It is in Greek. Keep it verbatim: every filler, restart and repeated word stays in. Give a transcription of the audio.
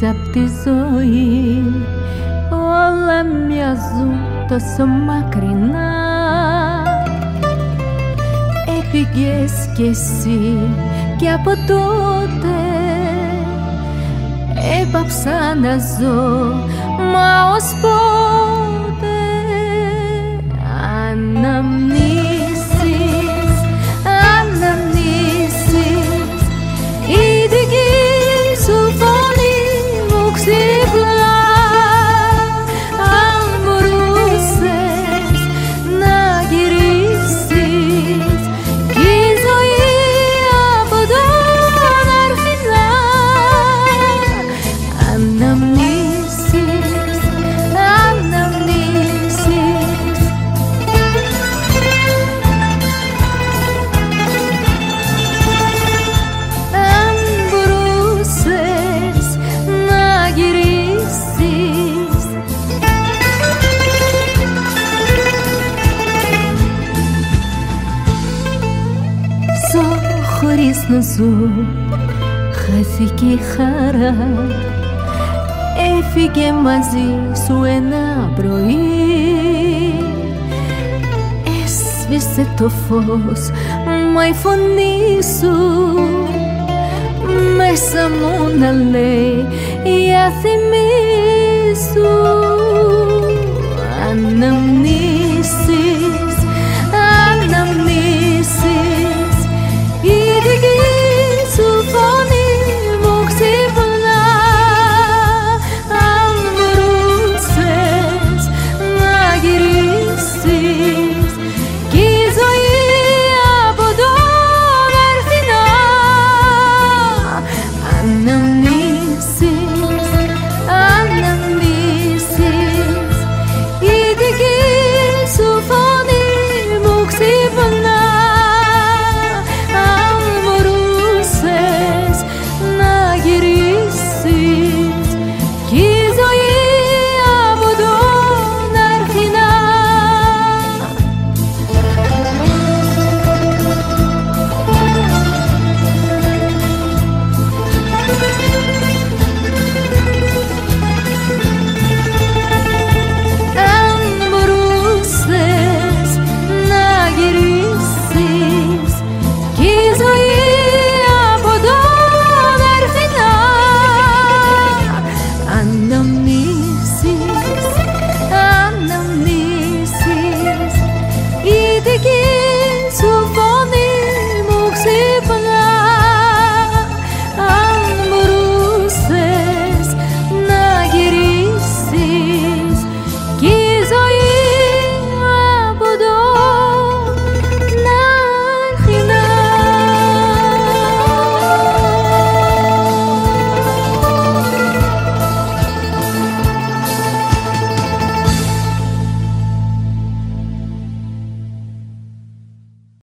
απ' τη ζωή. Όλα μοιάζουν τόσο μακρινά. Έφυγες κι εσύ και από τότε έπαψα να ζω, μα ως πότε. Αναμνήσεις, αναμνήσεις, η δική σου φωνή μου ξυπνά. Αν μπορούσες να γυρίσεις κι η ζωή από τώρα να αρχινά. Αναμνήσεις, αναμνήσεις. Αν μπορούσες να γυρίσεις. Ζω χωρίς να ζω, χάθηκε η χαρά. Έφυγε μαζί σου ένα πρωί. Έσβησε το φως, μα η φωνή σου μέσα μου να λέει για θυμή.